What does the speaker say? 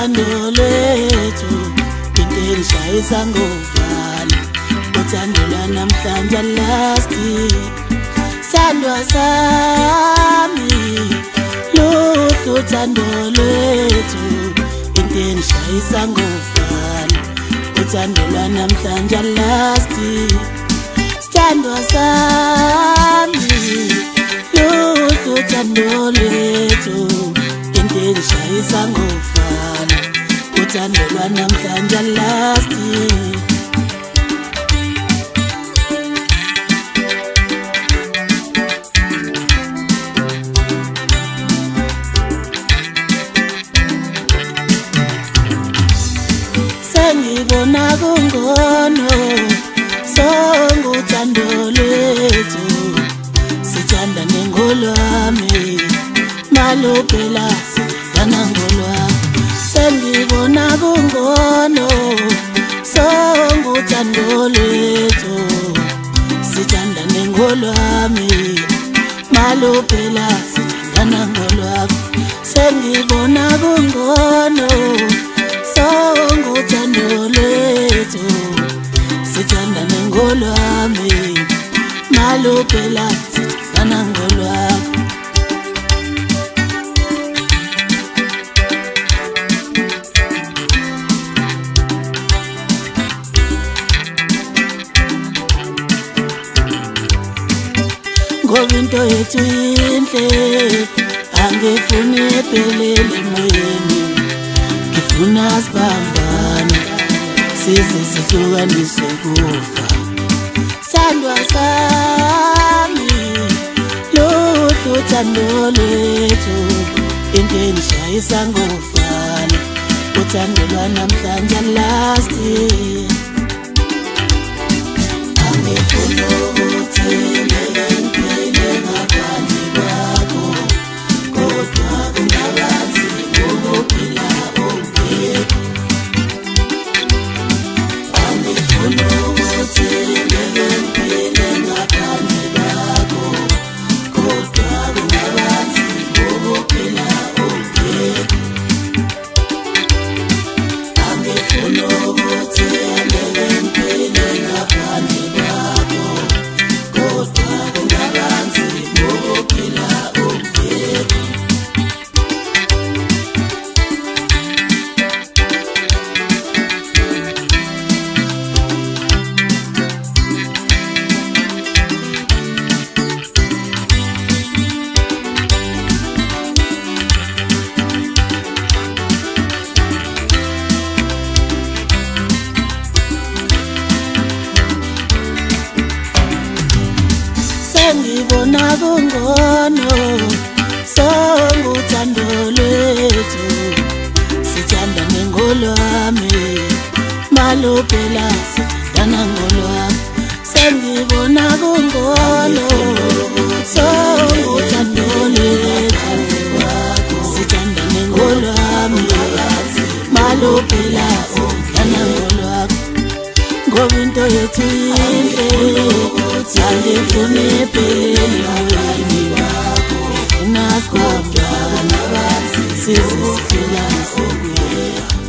uthando lwethu into engishayisa ngovalo uthando lwanamhlanje alasti sandwa sami luhlu uthando lwethu into engishayisa ngovalo uthando lwanamhlanje alasti sandwa sami luhlu uthando lwethu into engishayisa ngovalo uthando lwanamhlanje alasti ngibona kungono sonke uthando lwethu sithanda nengolwami maluphela sithanda ngolwami sengibona kungono sonke uthando lwethu sithanda nengolwami maluphela sithanda ngolwami sengibona kungono sonke uthando lwethu sithanda nengolwami maluphela sithanda ngolwami ngoba into yethu inhle angifuni ephelele emoyeni ngifuna sibambane size sihlukaniswe kufa sandwa sami luhlu uthando lwethu into engishayisa ngovalo uthando lwanamhlanje alasti angifuna ukuthi ngempile ngaphandle kwakho kodwa kungabanzi ukuphila ngibona kungono sonke uthando lwethu sithanda nengolwami maluphela sithanda ngolwami sengibona kungono sonke uthando lwethu sithanda nengolwami maluphela sithanda ngolwami ngoba into yethu inhle angifuni ephelele emoyeni ngifuna sibambane size sihlukaniswe kufa